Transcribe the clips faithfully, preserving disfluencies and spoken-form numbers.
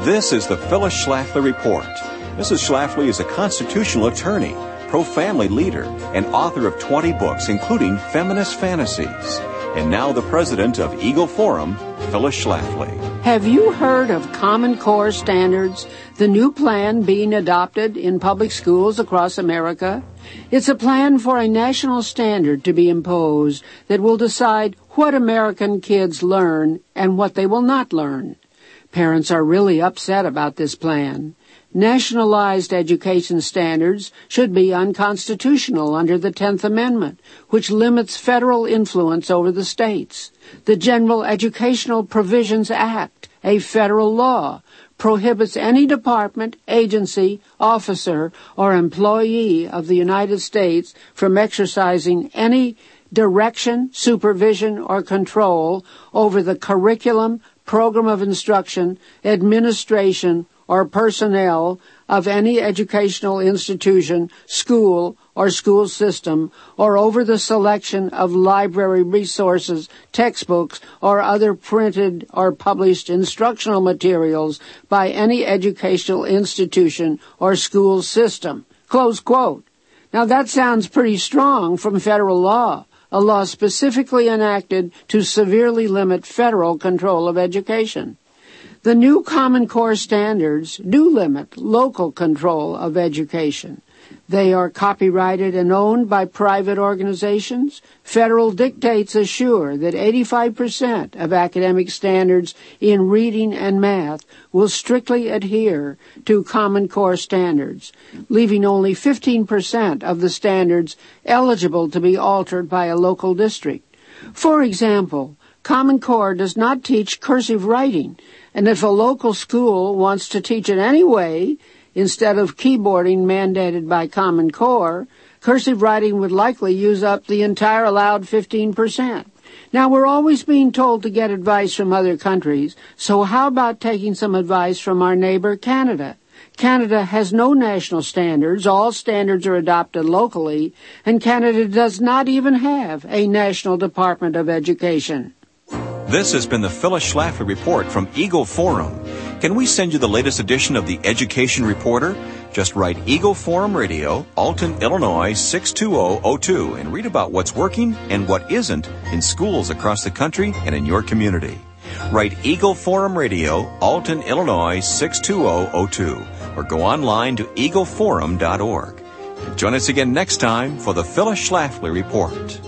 This is the Phyllis Schlafly Report. Missus Schlafly is a constitutional attorney, pro-family leader, and author of twenty books, including Feminist Fantasies. And now the president of Eagle Forum, Phyllis Schlafly. Have you heard of Common Core Standards, the new plan being adopted in public schools across America? It's a plan for a national standard to be imposed that will decide what American kids learn and what they will not learn. Parents are really upset about this plan. Nationalized education standards should be unconstitutional under the tenth Amendment, which limits federal influence over the states. The General Educational Provisions Act, a federal law, prohibits any department, agency, officer, or employee of the United States from exercising any direction, supervision, or control over the curriculum, program of instruction, administration, or personnel of any educational institution, school, or school system, or over the selection of library resources, textbooks, or other printed or published instructional materials by any educational institution or school system. Close quote. Now that sounds pretty strong from federal law, a law specifically enacted to severely limit federal control of education. The new Common Core standards do limit local control of education. They are copyrighted and owned by private organizations. Federal dictates assure that eighty-five percent of academic standards in reading and math will strictly adhere to Common Core standards, leaving only fifteen percent of the standards eligible to be altered by a local district. For example, Common Core does not teach cursive writing, and if a local school wants to teach it anyway, instead of keyboarding mandated by Common Core, cursive writing would likely use up the entire allowed fifteen percent. Now, we're always being told to get advice from other countries, so how about taking some advice from our neighbor Canada? Canada has no national standards. All standards are adopted locally, and Canada does not even have a National Department of Education. This has been the Phyllis Schlafly Report from Eagle Forum. Can we send you the latest edition of the Education Reporter? Just write Eagle Forum Radio, Alton, Illinois six two zero zero two, and read about what's working and what isn't in schools across the country and in your community. Write Eagle Forum Radio, Alton, Illinois six two zero zero two, or go online to eagle forum dot org. And join us again next time for the Phyllis Schlafly Report.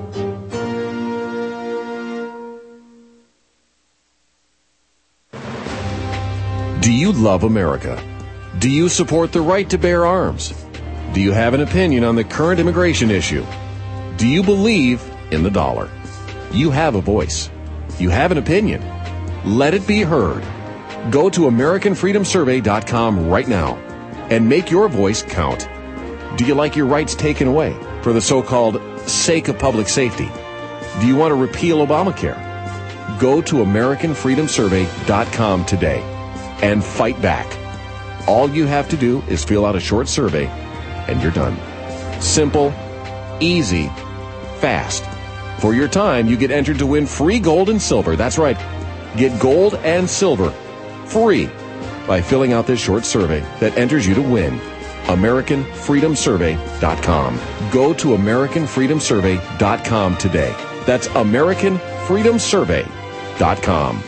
Do you love America? Do you support the right to bear arms? Do you have an opinion on the current immigration issue? Do you believe in the dollar? You have a voice. You have an opinion. Let it be heard. Go to American Freedom Survey dot com right now and make your voice count. Do you like your rights taken away for the so-called sake of public safety? Do you want to repeal Obamacare? Go to American Freedom Survey dot com today and fight back. All you have to do is fill out a short survey, and you're done. Simple, easy, fast. For your time, you get entered to win free gold and silver. That's right. Get gold and silver free by filling out this short survey that enters you to win. American Freedom Survey dot com. Go to American Freedom Survey dot com today. That's American Freedom Survey dot com.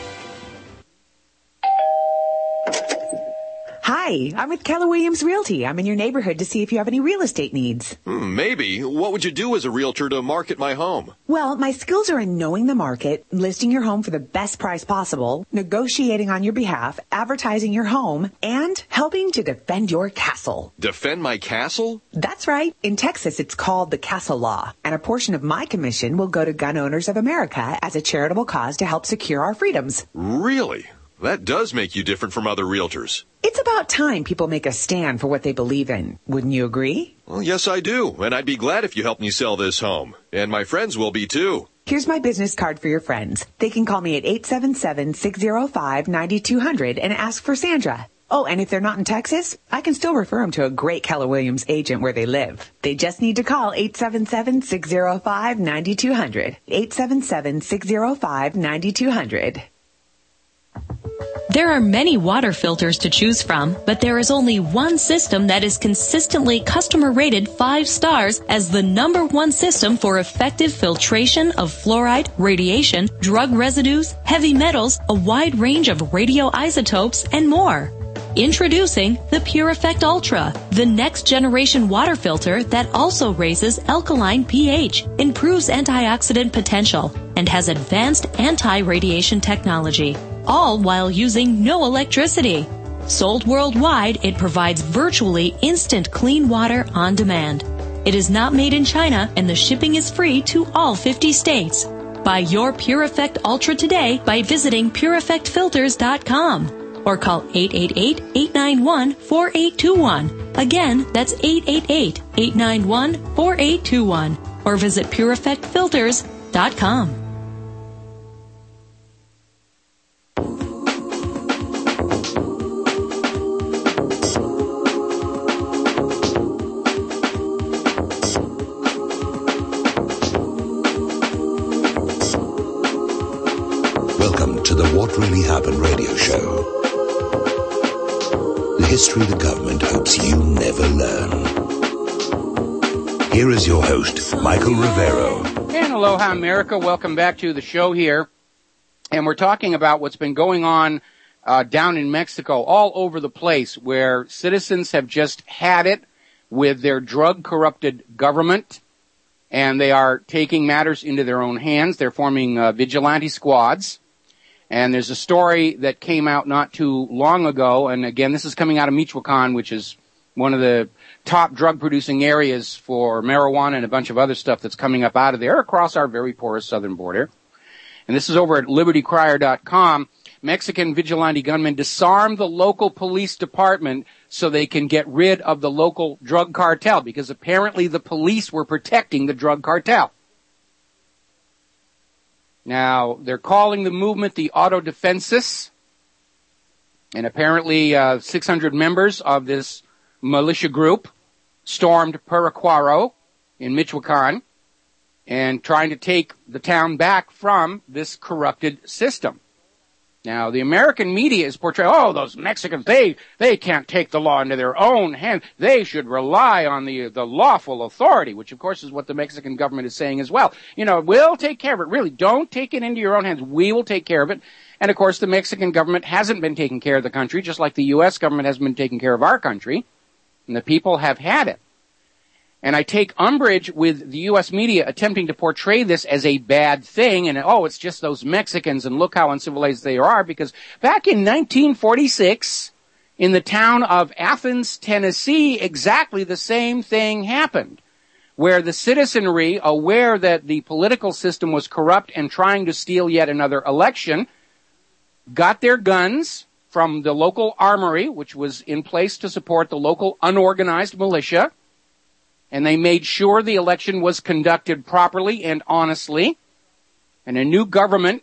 Hi, I'm with Keller Williams Realty. I'm in your neighborhood to see if you have any real estate needs. Hmm, maybe. What would you do as a realtor to market my home? Well, my skills are in knowing the market, listing your home for the best price possible, negotiating on your behalf, advertising your home, and helping to defend your castle. Defend my castle? That's right. In Texas, it's called the Castle Law, and a portion of my commission will go to Gun Owners of America as a charitable cause to help secure our freedoms. Really? That does make you different from other realtors. It's about time people make a stand for what they believe in. Wouldn't you agree? Well, yes, I do. And I'd be glad if you helped me sell this home. And my friends will be, too. Here's my business card for your friends. They can call me at eight seven seven, six zero five, nine two zero zero and ask for Sandra. Oh, and if they're not in Texas, I can still refer them to a great Keller Williams agent where they live. They just need to call eight seven seven, six zero five, nine two zero zero. eight seven seven, six zero five, nine two zero zero. There are many water filters to choose from, but there is only one system that is consistently customer rated five stars as the number one system for effective filtration of fluoride, radiation, drug residues, heavy metals, a wide range of radioisotopes, and more. Introducing the Pure Effect Ultra, the next generation water filter that also raises alkaline pH, improves antioxidant potential, and has advanced anti-radiation technology, all while using no electricity. Sold worldwide, it provides virtually instant clean water on demand. It is not made in China, and the shipping is free to all fifty states. Buy your Pure Effect Ultra today by visiting pure effect filters dot com. Or call eight eight eight, eight nine one, four eight two one. Again, that's eight eight eight, eight nine one, four eight two one. Or visit pure effect filters dot com. Welcome to the What Really Happened radio show. The history the government hopes you never learn. Here is your host, Michael Rivero. And aloha, America. Welcome back to the show here. And we're talking about what's been going on uh, down in Mexico, all over the place, where citizens have just had it with their drug-corrupted government, and they are taking matters into their own hands. They're forming uh, vigilante squads. And there's a story that came out not too long ago, and again, this is coming out of Michoacan, which is one of the top drug-producing areas for marijuana and a bunch of other stuff that's coming up out of there across our very porous southern border. And this is over at liberty crier dot com. Mexican vigilante gunmen disarm the local police department so they can get rid of the local drug cartel, because apparently the police were protecting the drug cartel. Now, they're calling the movement the Autodefensas, and apparently uh, six hundred members of this militia group stormed Paracuaro in Michoacan and trying to take the town back from this corrupted system. Now, the American media is portraying, oh, those Mexicans, they, they can't take the law into their own hands. They should rely on the, the lawful authority, which of course is what the Mexican government is saying as well. You know, we'll take care of it. Really, don't take it into your own hands. We will take care of it. And of course, the Mexican government hasn't been taking care of the country, just like the U S government hasn't been taking care of our country. And the people have had it. And I take umbrage with the U S media attempting to portray this as a bad thing, and oh, it's just those Mexicans, and look how uncivilized they are, because back in nineteen forty-six, in the town of Athens, Tennessee, exactly the same thing happened, where the citizenry, aware that the political system was corrupt and trying to steal yet another election, got their guns from the local armory, which was in place to support the local unorganized militia, and they made sure the election was conducted properly and honestly, and a new government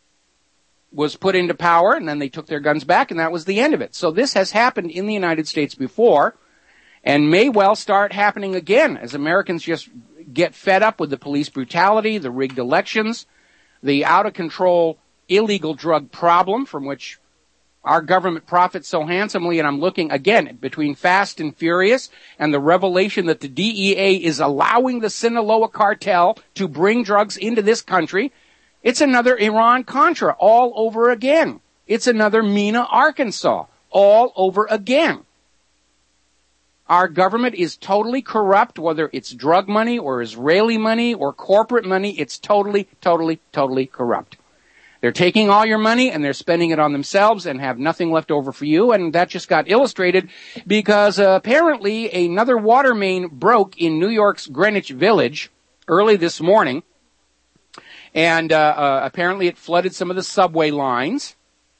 was put into power, and then they took their guns back, and that was the end of it. So this has happened in the United States before, and may well start happening again as Americans just get fed up with the police brutality, the rigged elections, the out-of-control illegal drug problem from which our government profits so handsomely. And I'm looking, again, between Fast and Furious and the revelation that the D E A is allowing the Sinaloa cartel to bring drugs into this country. It's another Iran-Contra all over again. It's another Mena, Arkansas all over again. Our government is totally corrupt, whether it's drug money or Israeli money or corporate money. It's totally, totally, totally corrupt. They're taking all your money and they're spending it on themselves and have nothing left over for you. And that just got illustrated because uh, apparently another water main broke in New York's Greenwich Village early this morning. And uh, uh, apparently it flooded some of the subway lines.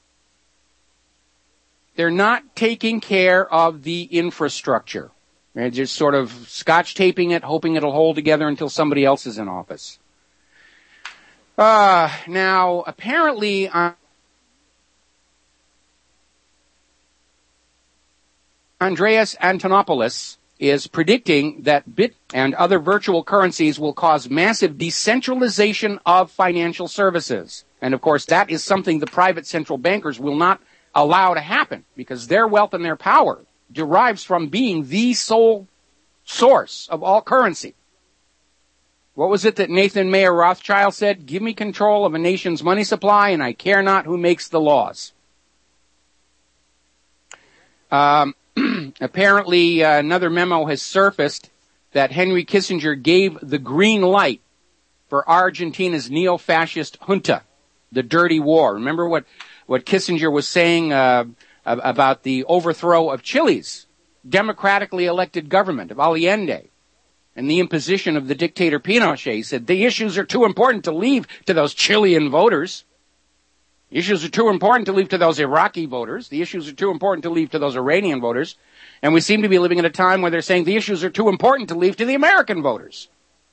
They're not taking care of the infrastructure. They're just sort of scotch taping it, hoping it'll hold together until somebody else is in office. Uh, now, apparently, uh, Andreas Antonopoulos is predicting that Bit and other virtual currencies will cause massive decentralization of financial services. And of course, that is something the private central bankers will not allow to happen, because their wealth and their power derives from being the sole source of all currency. What was it that Nathan Mayer Rothschild said? Give me control of a nation's money supply, and I care not who makes the laws. Um, apparently, uh, another memo has surfaced that Henry Kissinger gave the green light for Argentina's neo-fascist junta, the dirty war. Remember what, what Kissinger was saying uh, about the overthrow of Chile's democratically elected government of Allende and the imposition of the dictator Pinochet. He said the issues are too important to leave to those Chilean voters. The issues are too important to leave to those Iraqi voters. The issues are too important to leave to those Iranian voters. And we seem to be living at a time where they're saying the issues are too important to leave to the American voters.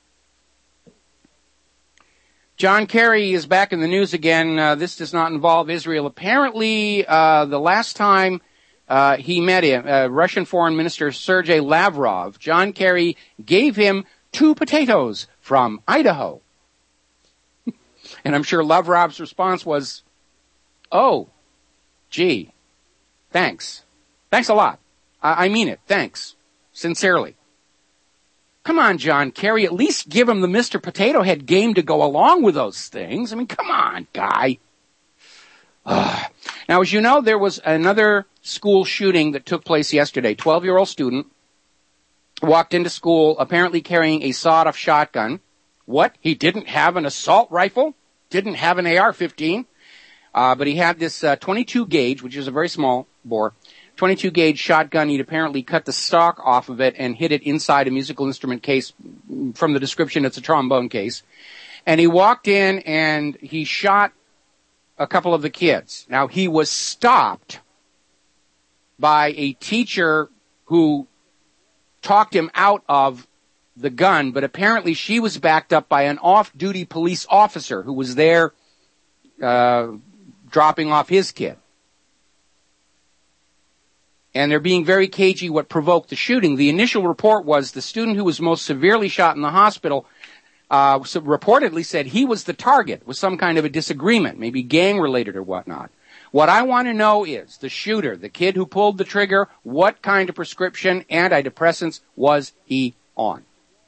John Kerry is back in the news again. Uh, this does not involve Israel. Apparently, uh, the last time uh, he met him, uh, Russian Foreign Minister Sergei Lavrov, John Kerry gave him two potatoes from Idaho. And I'm sure Lavrov's response was, oh, gee, thanks. Thanks a lot. I, I mean it. Thanks. Sincerely. Come on, John Kerry, at least give him the Mister Potato Head game to go along with those things. I mean, come on, guy. Ugh. Now, as you know, there was another school shooting that took place yesterday. twelve-year-old student walked into school apparently carrying a sawed-off shotgun. What? He didn't have an assault rifle? Didn't have an A R fifteen? Uh, but he had this uh, twenty-two gauge, which is a very small bore, twenty-two gauge shotgun. He'd apparently cut the stock off of it and hid it inside a musical instrument case. From the description, it's a trombone case. And he walked in and he shot a couple of the kids. Now, he was stopped by a teacher who talked him out of the gun, but apparently she was backed up by an off-duty police officer who was there uh, dropping off his kid. And they're being very cagey what provoked the shooting. The initial report was the student who was most severely shot in the hospital uh, reportedly said he was the target with some kind of a disagreement, maybe gang-related or whatnot. What I want to know is the shooter, the kid who pulled the trigger, what kind of prescription antidepressants was he on?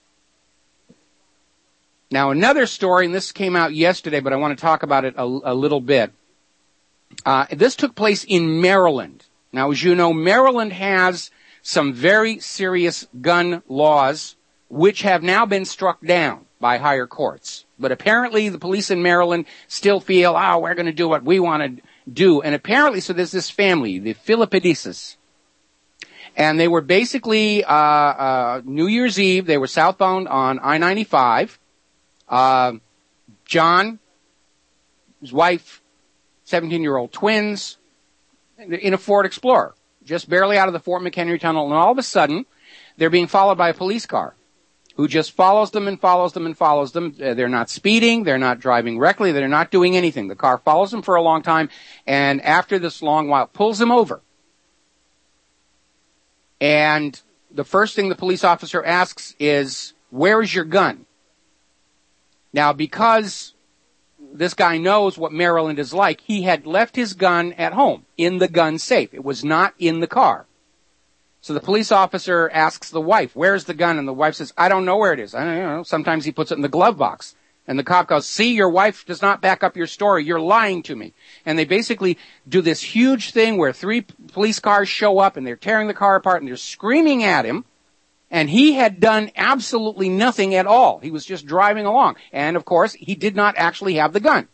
Now, another story, and this came out yesterday, but I want to talk about it a, a little bit. Uh, this took place in Maryland. Now, as you know, Maryland has some very serious gun laws which have now been struck down by higher courts. But apparently the police in Maryland still feel, oh, we're going to do what we want to do. And apparently, so there's this family, the Philippidises. And they were basically, uh, uh, New Year's Eve, they were southbound on I ninety-five. Uh, John, his wife, seventeen-year-old twins, in a Ford Explorer, just barely out of the Fort McHenry Tunnel, and all of a sudden, they're being followed by a police car who just follows them and follows them and follows them. They're not speeding, they're not driving recklessly, they're not doing anything. The car follows them for a long time, and after this long while, pulls them over. And the first thing the police officer asks is, where is your gun? Now, because this guy knows what Maryland is like, he had left his gun at home, in the gun safe. It was not in the car. So the police officer asks the wife, where's the gun? And the wife says, I don't know where it is. I don't know. Sometimes he puts it in the glove box. And the cop goes, see, your wife does not back up your story. You're lying to me. And they basically do this huge thing where three police cars show up and they're tearing the car apart and they're screaming at him. And he had done absolutely nothing at all. He was just driving along. And, of course, he did not actually have the gun.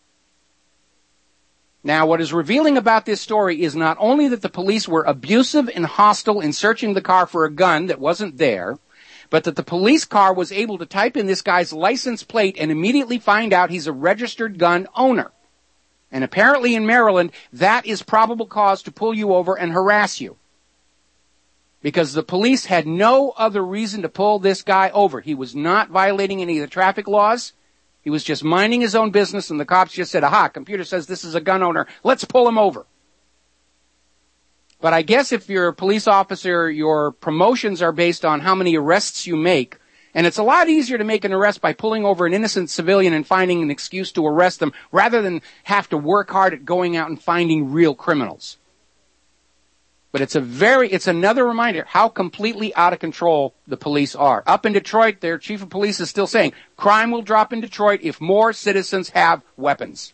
Now, what is revealing about this story is not only that the police were abusive and hostile in searching the car for a gun that wasn't there, but that the police car was able to type in this guy's license plate and immediately find out he's a registered gun owner. And apparently in Maryland, that is probable cause to pull you over and harass you. Because the police had no other reason to pull this guy over. He was not violating any of the traffic laws. He was just minding his own business, and the cops just said, aha, computer says this is a gun owner. Let's pull him over. But I guess if you're a police officer, your promotions are based on how many arrests you make And it's a lot easier to make an arrest by pulling over an innocent civilian and finding an excuse to arrest them rather than have to work hard at going out and finding real criminals. But it's a very, it's another reminder how completely out of control the police are. Up in Detroit, their chief of police is still saying, crime will drop in Detroit if more citizens have weapons.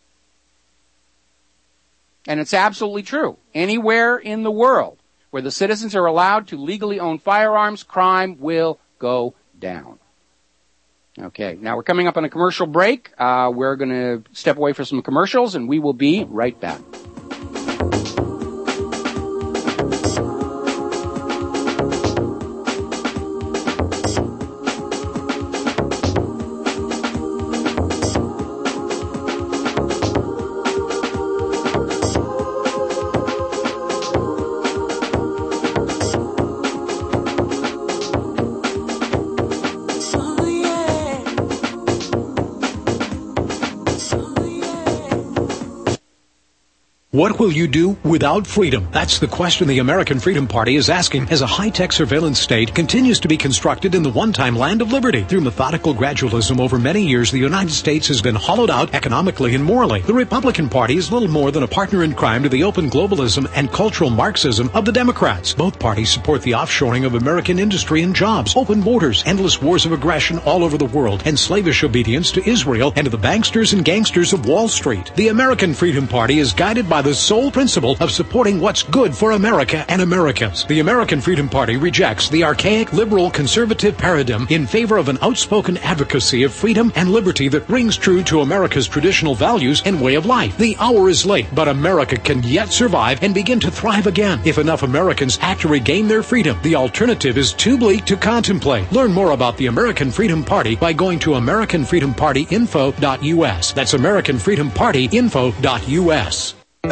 And it's absolutely true. Anywhere in the world where the citizens are allowed to legally own firearms, crime will go down. Okay, now we're coming up on a commercial break. Uh, we're going to step away for some commercials, and we will be right back. What will you do without freedom? That's the question the American Freedom Party is asking as a high-tech surveillance state continues to be constructed in the one-time land of liberty. Through methodical gradualism over many years, the United States has been hollowed out economically and morally. The Republican Party is little more than a partner in crime to the open globalism and cultural Marxism of the Democrats. Both parties support the offshoring of American industry and jobs, open borders, endless wars of aggression all over the world, and slavish obedience to Israel and to the banksters and gangsters of Wall Street. The American Freedom Party is guided by the sole principle of supporting what's good for America and Americans. The American Freedom Party rejects the archaic liberal conservative paradigm in favor of an outspoken advocacy of freedom and liberty that rings true to America's traditional values and way of life. The hour is late, but America can yet survive and begin to thrive again if enough Americans act to regain their freedom. The alternative is too bleak to contemplate. Learn more about the American Freedom Party by going to American Freedom Party info dot U S. That's American Freedom Party info dot U S.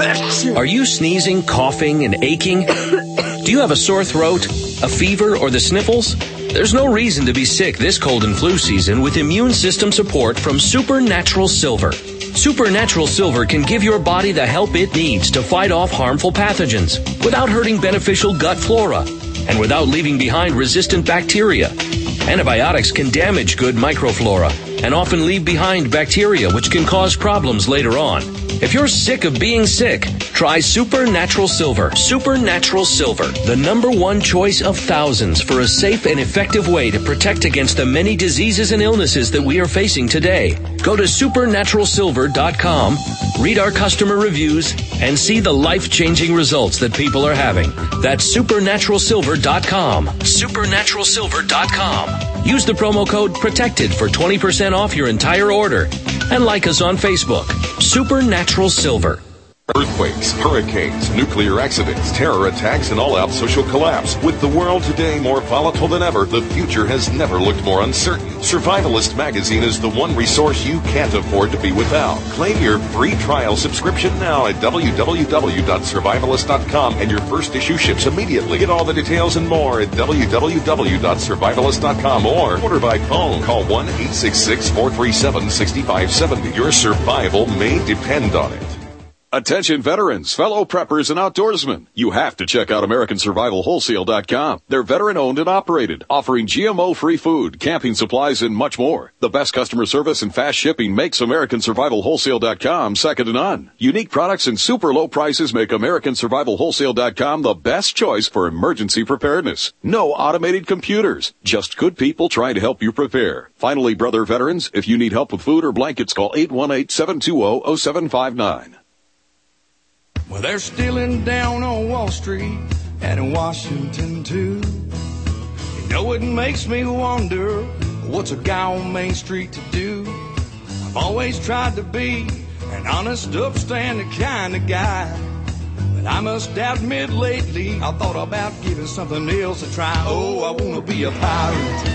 Are you sneezing, coughing, and aching? Do you have a sore throat, a fever, or the sniffles? There's no reason to be sick this cold and flu season with immune system support from Supernatural Silver. Supernatural Silver can give your body the help it needs to fight off harmful pathogens without hurting beneficial gut flora and without leaving behind resistant bacteria. Antibiotics can damage good microflora and often leave behind bacteria which can cause problems later on. If you're sick of being sick, try Supernatural Silver. Supernatural Silver, the number one choice of thousands for a safe and effective way to protect against the many diseases and illnesses that we are facing today. Go to supernatural silver dot com, read our customer reviews, and see the life-changing results that people are having. That's supernatural silver dot com. supernatural silver dot com. Use the promo code PROTECTED for twenty percent off your entire order. And like us on Facebook. Supernatural Silver. Earthquakes, hurricanes, nuclear accidents, terror attacks, and all-out social collapse. With the world today more volatile than ever, the future has never looked more uncertain. Survivalist Magazine is the one resource you can't afford to be without. Claim your free trial subscription now at w w w dot survivalist dot com, and your first issue ships immediately. Get all the details and more at w w w dot survivalist dot com or order by phone. Call one eight six six, four three seven, six five seven zero. Your survival may depend on it. Attention veterans, fellow preppers, and outdoorsmen. You have to check out American Survival Wholesale dot com. They're veteran-owned and operated, offering G M O-free food, camping supplies, and much more. The best customer service and fast shipping makes American Survival Wholesale dot com second to none. Unique products and super low prices make American Survival Wholesale dot com the best choice for emergency preparedness. No automated computers, just good people trying to help you prepare. Finally, brother veterans, if you need help with food or blankets, call eight one eight, seven two zero, zero seven five nine. Well, they're stealing down on Wall Street and in Washington, too. You know, it makes me wonder, what's a guy on Main Street to do? I've always tried to be an honest, upstanding kind of guy. But I must admit lately, I thought about giving something else a try. Oh, I want to be a pirate.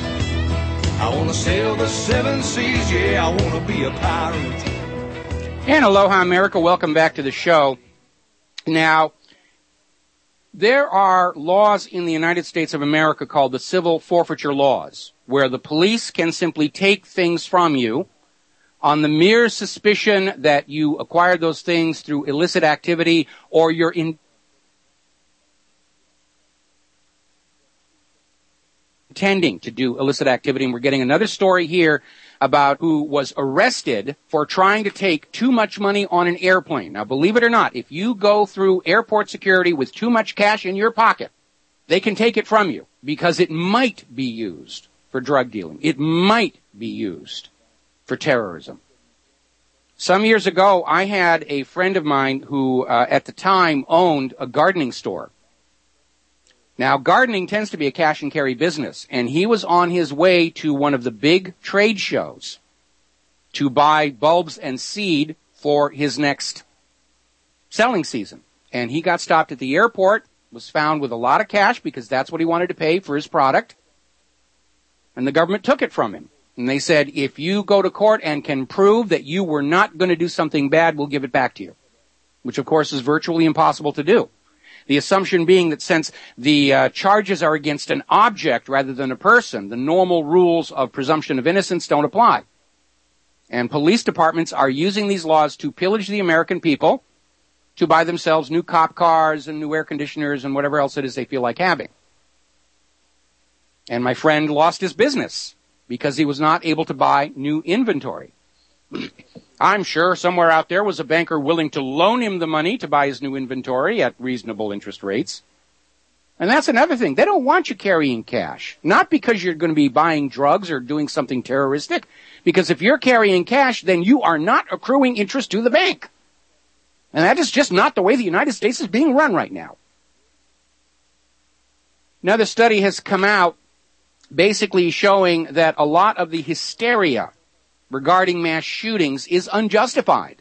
I want to sail the seven seas, yeah, I want to be a pirate. And aloha, America. Welcome back to the show. Now, there are laws in the United States of America called the civil forfeiture laws, where the police can simply take things from you on the mere suspicion that you acquired those things through illicit activity or you're in intending to do illicit activity. And we're getting another story here about who was arrested for trying to take too much money on an airplane. Now, believe it or not, if you go through airport security with too much cash in your pocket, they can take it from you because it might be used for drug dealing. It might be used for terrorism. Some years ago, I had a friend of mine who, uh, at the time, owned a gardening store. Now, gardening tends to be a cash and carry business, and he was on his way to one of the big trade shows to buy bulbs and seed for his next selling season. And he got stopped at the airport, was found with a lot of cash because that's what he wanted to pay for his product, and the government took it from him. And they said, if you go to court and can prove that you were not going to do something bad, we'll give it back to you, which, of course, is virtually impossible to do. The assumption being that since the uh, charges are against an object rather than a person, the normal rules of presumption of innocence don't apply. And police departments are using these laws to pillage the American people to buy themselves new cop cars and new air conditioners and whatever else it is they feel like having. And my friend lost his business because he was not able to buy new inventory. I'm sure somewhere out there was a banker willing to loan him the money to buy his new inventory at reasonable interest rates. And that's another thing. They don't want you carrying cash. Not because you're going to be buying drugs or doing something terroristic. Because if you're carrying cash, then you are not accruing interest to the bank. And that is just not the way the United States is being run right now. Another study has come out basically showing that a lot of the hysteria regarding mass shootings is unjustified.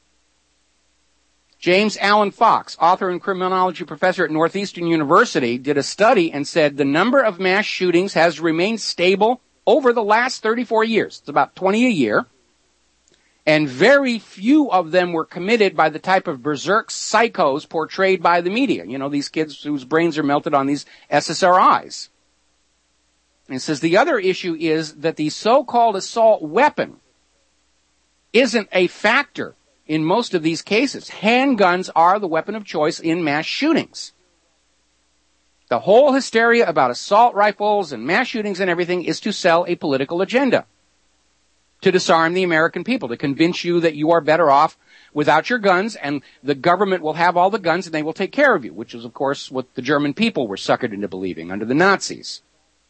James Allen Fox, author and criminology professor at Northeastern University, did a study and said the number of mass shootings has remained stable over the last thirty-four years. It's about twenty a year. And very few of them were committed by the type of berserk psychos portrayed by the media. You know, these kids whose brains are melted on these S S R Is. And it says the other issue is that the so-called assault weapon isn't a factor in most of these cases. Handguns are the weapon of choice in mass shootings. The whole hysteria about assault rifles and mass shootings and everything is to sell a political agenda, to disarm the American people, to convince you that you are better off without your guns and the government will have all the guns and they will take care of you, which is, of course, what the German people were suckered into believing under the Nazis.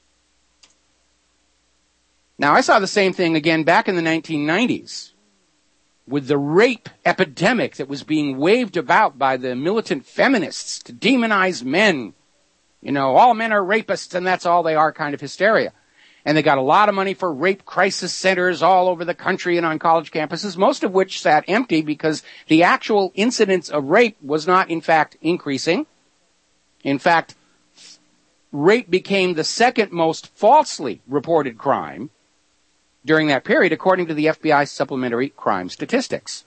Now, I saw the same thing again back in the nineteen nineties with the rape epidemic that was being waved about by the militant feminists to demonize men. You know, all men are rapists and that's all they are kind of hysteria. And they got a lot of money for rape crisis centers all over the country and on college campuses, most of which sat empty because the actual incidence of rape was not, in fact, increasing. In fact, rape became the second most falsely reported crime during that period, according to the F B I supplementary crime statistics.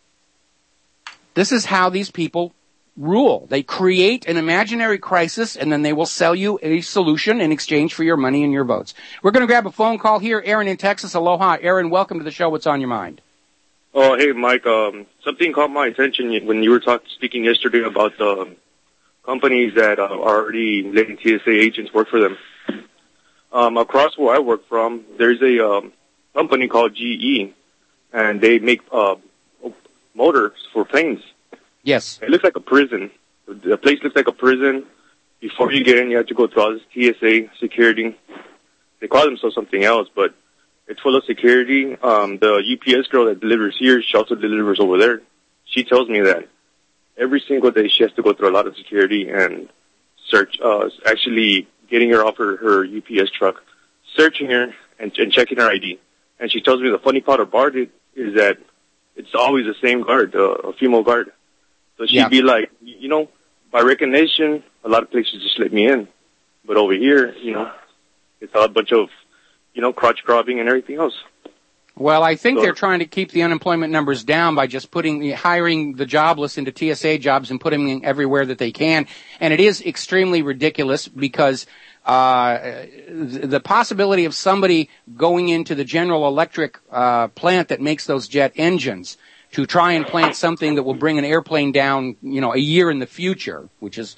This is how these people rule. They create an imaginary crisis, and then they will sell you a solution in exchange for your money and your votes. We're going to grab a phone call here. Aaron in Texas. Aloha. Aaron, welcome to the show. What's on your mind? Oh, hey, Mike. Um, something caught my attention when you were talk- speaking yesterday about the um, companies that uh, are already letting T S A agents work for them. Um, across where I work from, there's a um, company called G E, and they make uh, motors for planes. Yes. It looks like a prison. The place looks like a prison. Before you get in, you have to go through all this T S A security. They call themselves something else, but it's full of security. Um, the U P S girl that delivers here, she also delivers over there. She tells me that every single day she has to go through a lot of security and search, uh, actually getting her off her, her U P S truck, searching her and, and checking her I D. And she tells me the funny part about it is that it's always the same guard, uh, a female guard. So she'd yeah. be like, you know, by recognition, a lot of places just let me in. But over here, you know, it's a bunch of, you know, crotch grabbing and everything else. Well, I think so, they're trying to keep the unemployment numbers down by just putting, hiring the jobless into T S A jobs and putting them everywhere that they can. And it is extremely ridiculous because uh the possibility of somebody going into the General Electric uh plant that makes those jet engines to try and plant something that will bring an airplane down, you know, a year in the future, which is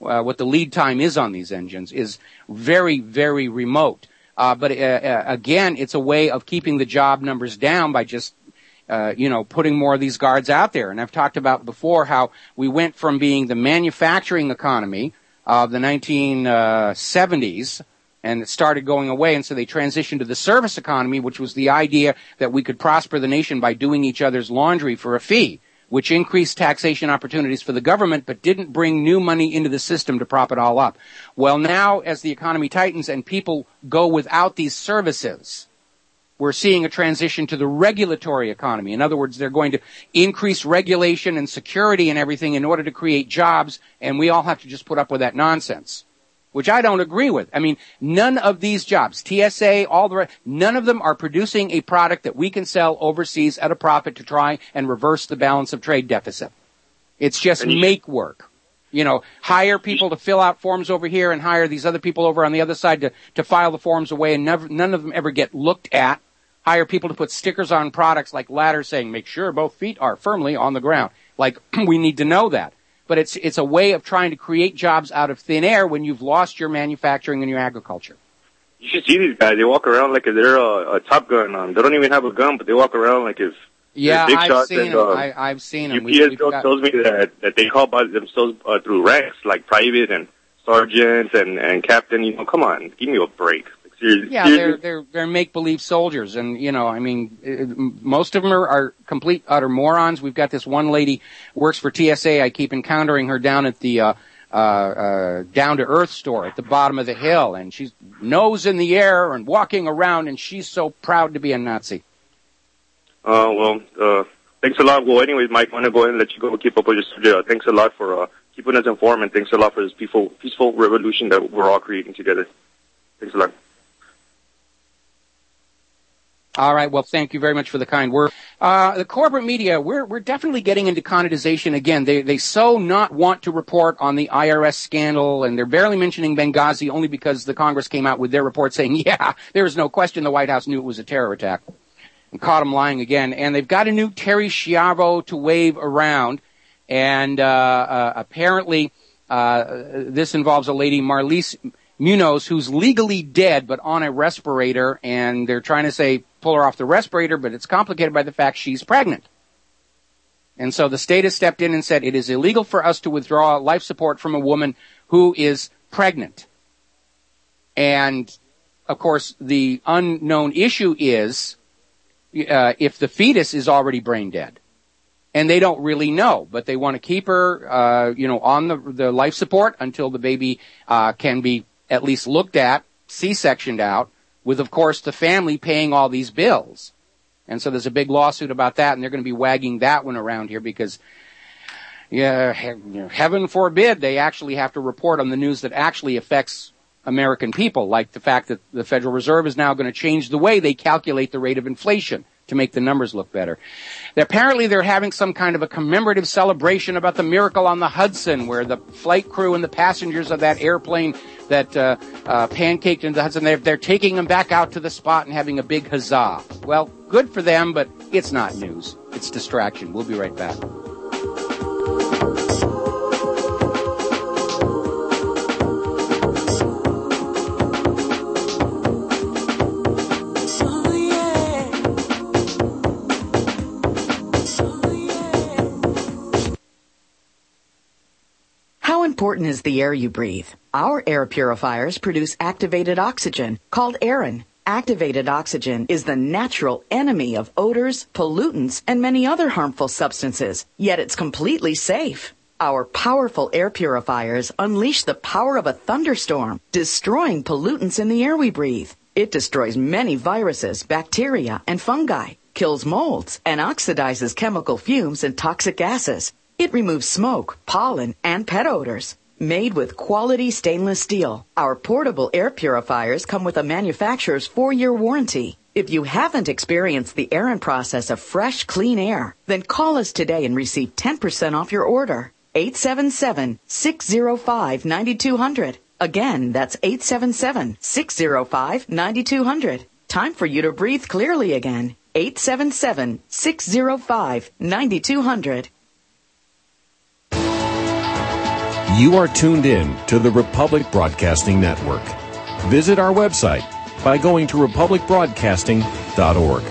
uh, what the lead time is on these engines is very, very remote. Uh, but uh, uh, again, it's a way of keeping the job numbers down by just, uh, you know, putting more of these guards out there. And I've talked about before how we went from being the manufacturing economy of the nineteen seventies, and it started going away, and so they transitioned to the service economy, which was the idea that we could prosper the nation by doing each other's laundry for a fee, which increased taxation opportunities for the government, but didn't bring new money into the system to prop it all up. Well, now, as the economy tightens and people go without these services, we're seeing a transition to the regulatory economy. In other words, they're going to increase regulation and security and everything in order to create jobs, and we all have to just put up with that nonsense, which I don't agree with. I mean, none of these jobs, T S A, all the rest, none of them are producing a product that we can sell overseas at a profit to try and reverse the balance of trade deficit. It's just make work. You know, hire people to fill out forms over here and hire these other people over on the other side to, to file the forms away, and never, none of them ever get looked at. Hire people to put stickers on products like ladders saying, make sure both feet are firmly on the ground. Like, we need to know that. But it's it's a way of trying to create jobs out of thin air when you've lost your manufacturing and your agriculture. You should see these guys. They walk around like if they're a, a Top Gun. Um, they don't even have a gun, but they walk around like if yeah, big I've shots. seen and, them. uh, I, I've seen them. U P S we, girl got... tells me that that they call by themselves uh, through ranks, like private and sergeants and and captain. You know, come on, give me a break. Like, seriously, yeah, seriously. they're they're they're make-believe soldiers, and you know, I mean, it, most of them are, are complete utter morons. We've got this one lady works for T S A. I keep encountering her down at the uh, uh, uh, Down to Earth store at the bottom of the hill, and she's nose in the air and walking around, and she's so proud to be a Nazi. Uh, well, uh, thanks a lot. Well, anyways, Mike, I want to go ahead and let you go keep up with your studio. Thanks a lot for uh, keeping us informed, and thanks a lot for this peaceful, peaceful revolution that we're all creating together. Thanks a lot. All right. Well, thank you very much for the kind word. Uh, the corporate media, we're, we're definitely getting into connotation again. They, they so not want to report on the I R S scandal, and they're barely mentioning Benghazi only because the Congress came out with their report saying, yeah, there is no question the White House knew it was a terror attack, and caught them lying again. And they've got a new Terry Schiavo to wave around, and, uh, uh apparently, uh, this involves a lady, Marlise Munoz, who's legally dead but on a respirator, and they're trying to say pull her off the respirator, but it's complicated by the fact she's pregnant. And so the state has stepped in and said it is illegal for us to withdraw life support from a woman who is pregnant. And, of course, the unknown issue is uh, if the fetus is already brain dead. And they don't really know, but they want to keep her, uh, you know, on the, the life support until the baby uh, can be at least looked at, C-sectioned out, with, of course, the family paying all these bills. And so there's a big lawsuit about that, and they're going to be wagging that one around here because, yeah, he- heaven forbid they actually have to report on the news that actually affects American people, like the fact that the Federal Reserve is now going to change the way they calculate the rate of inflation to make the numbers look better. Apparently they're having some kind of a commemorative celebration about the miracle on the Hudson, where the flight crew and the passengers of that airplane that uh, uh, pancaked into the Hudson, they're, they're taking them back out to the spot and having a big huzzah. Well, good for them, but it's not news. It's distraction. We'll be right back. How important is the air you breathe? Our air purifiers produce activated oxygen, called Aerin. Activated oxygen is the natural enemy of odors, pollutants, and many other harmful substances, yet it's completely safe. Our powerful air purifiers unleash the power of a thunderstorm, destroying pollutants in the air we breathe. It destroys many viruses, bacteria, and fungi, kills molds, and oxidizes chemical fumes and toxic gases. It removes smoke, pollen, and pet odors. Made with quality stainless steel, our portable air purifiers come with a manufacturer's four-year warranty. If you haven't experienced the Aerin process of fresh, clean air, then call us today and receive ten percent off your order. eight seven seven, six zero five, nine two zero zero. Again, that's eight seven seven, six zero five, nine two zero zero. Time for you to breathe clearly again. eight seven seven, six zero five, nine two zero zero. You are tuned in to the Republic Broadcasting Network. Visit our website by going to republic broadcasting dot org.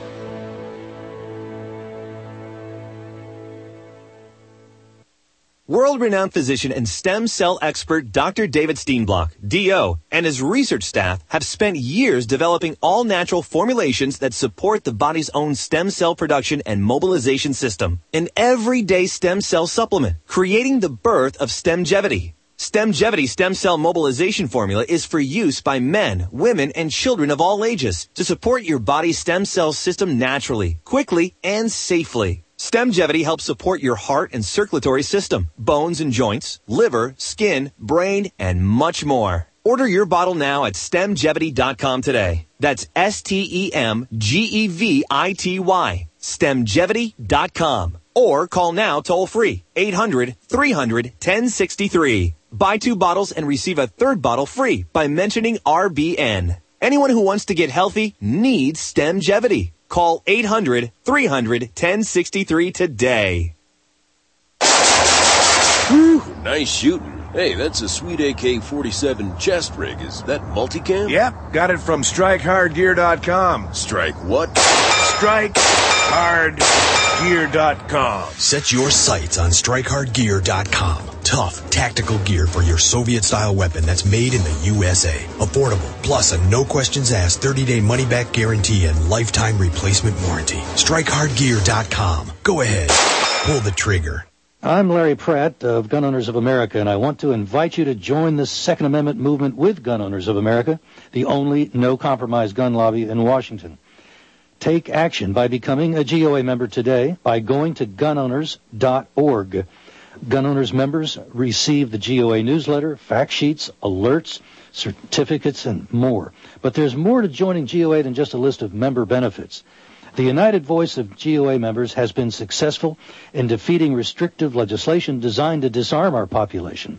World-renowned physician and stem cell expert Doctor David Steenblock, D O, and his research staff have spent years developing all-natural formulations that support the body's own stem cell production and mobilization system. An everyday stem cell supplement, creating the birth of Stemgevity. Stemgevity stem cell mobilization formula is for use by men, women, and children of all ages to support your body's stem cell system naturally, quickly, and safely. Stemgevity helps support your heart and circulatory system, bones and joints, liver, skin, brain, and much more. Order your bottle now at stemgevity dot com today. That's S T E M G E V I T Y. stemgevity dot com. Or call now toll free, eight hundred, three hundred, ten sixty-three. Buy two bottles and receive a third bottle free by mentioning R B N. Anyone who wants to get healthy needs Stemgevity. Call eight hundred, three hundred, ten sixty-three today. Whew, nice shooting. Hey, that's a sweet A K forty-seven chest rig. Is that multicam? Yep, got it from strike hard gear dot com. Strike what? strike hard gear dot com. Set your sights on strike hard gear dot com. Tough, tactical gear for your Soviet-style weapon that's made in the U S A. Affordable, plus a no-questions-asked thirty-day money-back guarantee and lifetime replacement warranty. strike hard gear dot com. Go ahead. Pull the trigger. I'm Larry Pratt of Gun Owners of America, and I want to invite you to join the Second Amendment movement with Gun Owners of America, the only no-compromise gun lobby in Washington. Take action by becoming a G O A member today by going to gun owners dot org. Gun Owners members receive the G O A newsletter, fact sheets, alerts, certificates, and more. But there's more to joining G O A than just a list of member benefits. The united voice of G O A members has been successful in defeating restrictive legislation designed to disarm our population.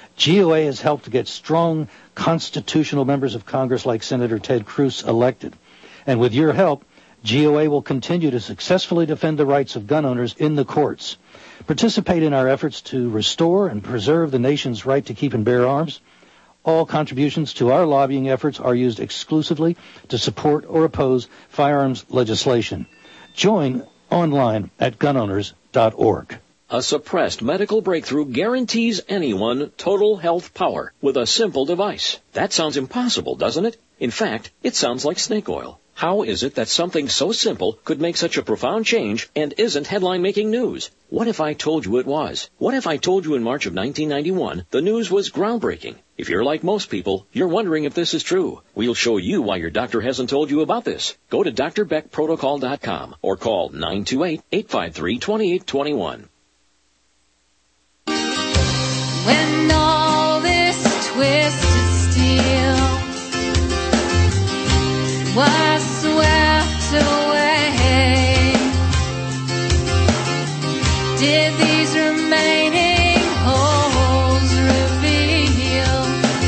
G O A has helped to get strong constitutional members of Congress like Senator Ted Cruz elected. And with your help, G O A will continue to successfully defend the rights of gun owners in the courts. Participate in our efforts to restore and preserve the nation's right to keep and bear arms. All contributions to our lobbying efforts are used exclusively to support or oppose firearms legislation. Join online at gun owners dot org. A suppressed medical breakthrough guarantees anyone total health power with a simple device. That sounds impossible, doesn't it? In fact, it sounds like snake oil. How is it that something so simple could make such a profound change and isn't headline-making news? What if I told you it was? What if I told you in March of nineteen ninety-one the news was groundbreaking? If you're like most people, you're wondering if this is true. We'll show you why your doctor hasn't told you about this. Go to D R Beck Protocol dot com or call nine two eight, eight five three, two eight two one. When all this twisted steel was swept away, did these remaining holes reveal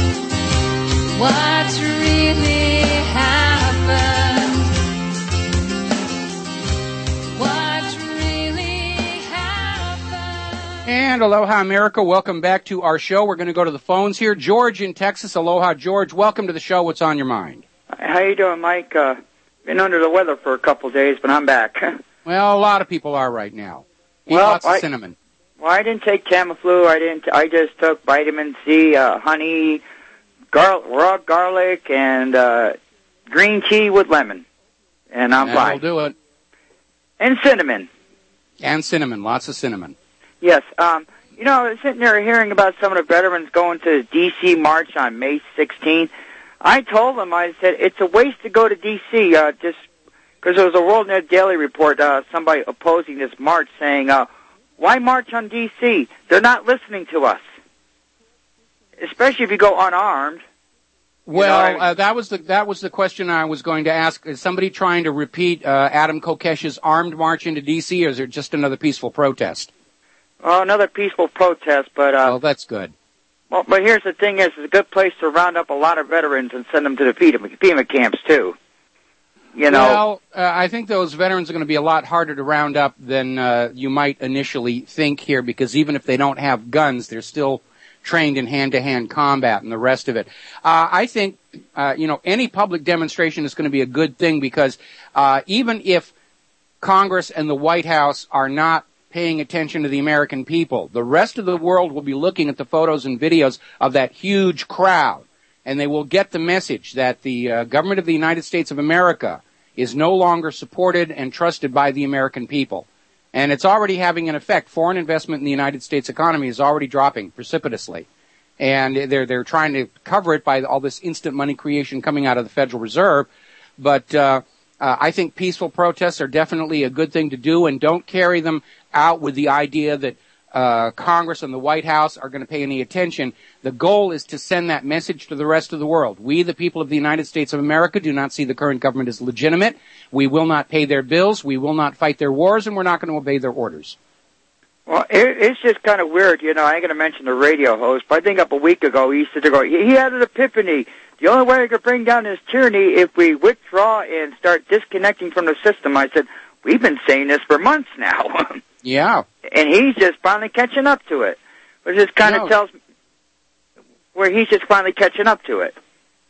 what really happened? What really happened? And aloha, America. Welcome back to our show. We're going to go to the phones here. George in Texas. Aloha, George. Welcome to the show. What's on your mind? How you doing, Mike? Uh, been under the weather for a couple of days, but I'm back. Well, a lot of people are right now. Eat well, lots of I, cinnamon. Well, I didn't take Tamiflu. I didn't. I just took vitamin C, uh, honey, gar- raw garlic, and uh, green tea with lemon, and I'm That'll fine. do it. And cinnamon. And cinnamon. Lots of cinnamon. Yes. Um, you know, I was sitting there hearing about some of the veterans going to the D C march on May sixteenth. I told them, I said, it's a waste to go to D C, uh, just because there was a World Net Daily report, uh, somebody opposing this march saying, uh, why march on D C? They're not listening to us. Especially if you go unarmed. Well, you know, I, uh, that was the that was the question I was going to ask. Is somebody trying to repeat uh, Adam Kokesh's armed march into D C, or is it just another peaceful protest? Oh, another peaceful protest, but... Uh, oh, that's good. Well, but here's the thing is, it's a good place to round up a lot of veterans and send them to the FEMA, FEMA camps, too. You know? Well, uh, I think those veterans are going to be a lot harder to round up than uh, you might initially think here, because even if they don't have guns, they're still trained in hand-to-hand combat and the rest of it. Uh, I think, uh, you know, any public demonstration is going to be a good thing because uh, even if Congress and the White House are not paying attention to the American people, the rest of the world will be looking at the photos and videos of that huge crowd, and they will get the message that the uh, government of the United States of America is no longer supported and trusted by the American people. And it's already having an effect. Foreign investment in the United States economy is already dropping precipitously. And they're, they're trying to cover it by all this instant money creation coming out of the Federal Reserve. But, uh, uh, I think peaceful protests are definitely a good thing to do, and don't carry them out with the idea that, uh, Congress and the White House are going to pay any attention. The goal is to send that message to the rest of the world. We, the people of the United States of America, do not see the current government as legitimate. We will not pay their bills. We will not fight their wars, and we're not going to obey their orders. Well, it, it's just kind of weird, you know. I ain't going to mention the radio host, but I think up a week ago he said to go. He, he had an epiphany. The only way we could bring down this tyranny if we withdraw and start disconnecting from the system. I said, we've been saying this for months now. Yeah. And he's just finally catching up to it. Which just kind of No. tells me where he's just finally catching up to it.